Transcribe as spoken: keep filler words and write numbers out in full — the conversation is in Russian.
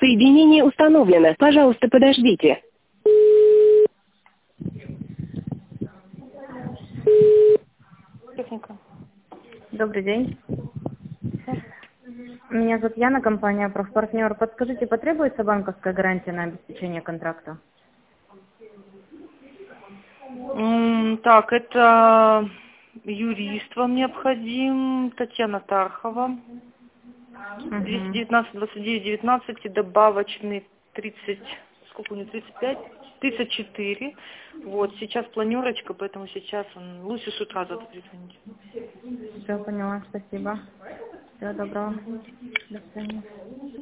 Соединение установлено. Пожалуйста, подождите. Техника. Добрый день. Меня зовут Яна, компания «Профпартнер». Подскажите, потребуется банковская гарантия на обеспечение контракта? М, Так, это юрист вам необходим, Татьяна Тархова, двести Угу. девятнадцать двадцать девять девятнадцать и добавочный тридцать, сколько у него, тридцать пять, тридцать четыре. Вот, сейчас планерочка, поэтому сейчас он, лучше с утра завтра перезвоните. Все, поняла, спасибо. Всего доброго. До свидания.